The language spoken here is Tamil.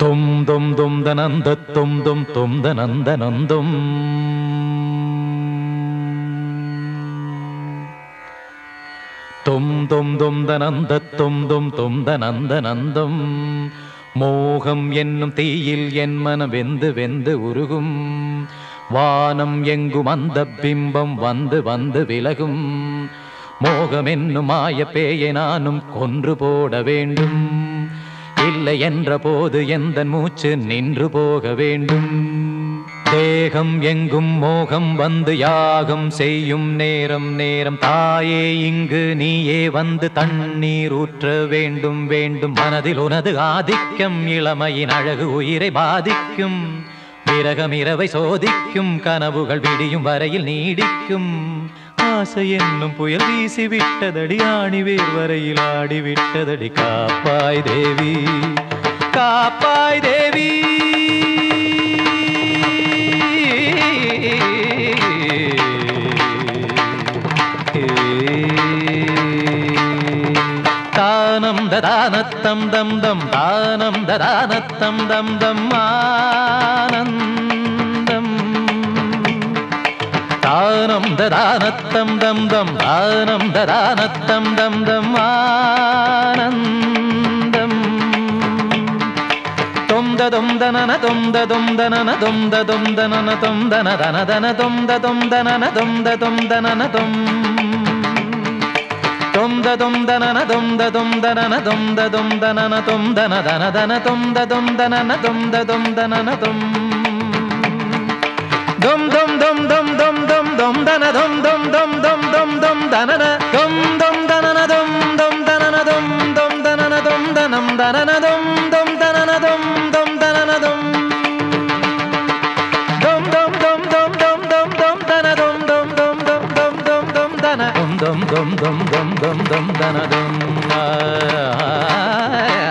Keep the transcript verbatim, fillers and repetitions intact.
தும் தும் தும் தனந்த தும் தும் தும் தனந்த நந்தும் தும் தும் தும் தனந்த தும் தும் தும் தனந்த நந்தும் மோகம் என்னும் தீயில் என் மனம் வெந்து வெந்து உருகும் வானம் எங்கும் அந்த பிம்பம் வந்து வந்து விலகும் மோகம் என்னும் மாய பேயை நானும் கொன்று போட வேண்டும் இல்லை என்ற போது எந்த மூச்சு நின்று போக வேண்டும் தேகம் எங்கும் மோகம் வந்து யாகம் செய்யும் நேரம் நேரம் தாயே இங்கு நீயே வந்து தண்ணீர் ஊற்ற வேண்டும் வேண்டும் மனதில் உனது ஆதிக்கம் இளமையின் அழகு உயிரை பாதிக்கும் விரகம் இரவை சோதிக்கும் கனவுகள் விடியும் வரையில் நீடிக்கும் ஆசை என்னும் புயல் வீசி விட்டதடி ஆணி வேர் வரையில் ஆடி விட்டதடி காப்பாய் தேவி காப்பாய் தேவி தானம் ததானத்தம் தம் தம் தானம் ததானத்தம் தம் தம் ஆனந்தம் தானம் ததானத்தம் தம் தம் தானம் ததானத்தம் தம் தம் ஆனந்தம் தொம் ததும் தனன தொம் ததும் தனன தொம் ததும் தனன தொம் தன தன தன தொம் ததும் தனன தொம் ததும் தனன தொம் தொம் ததும் தனன தொம் ததும் தனன தொம் ததும் தனன தொம் தன தன தன தொம் ததும் தனன தொம் ததும் தனன தொம் தொம் தொம் தொம் தொம் தொம் தொம் தொம் தன தொம் தொம் தொம் தொம் தொம் தொம் தனன தொம் தொம் தனன தொம் தொம் தனன தொம் தொம் தனன தொம் தனம் தனன தொம் தொம் தனன தொம் தொம் தனன தொம் தொம் தொம் தொம் தொம் தொம் தொம் தொம் தன தொம் தொம் தொம் தொம் தொம் தொம் தொம் தன தொம் தொம் தொம் தொம் தொம் தொம் தொம் தன தொம்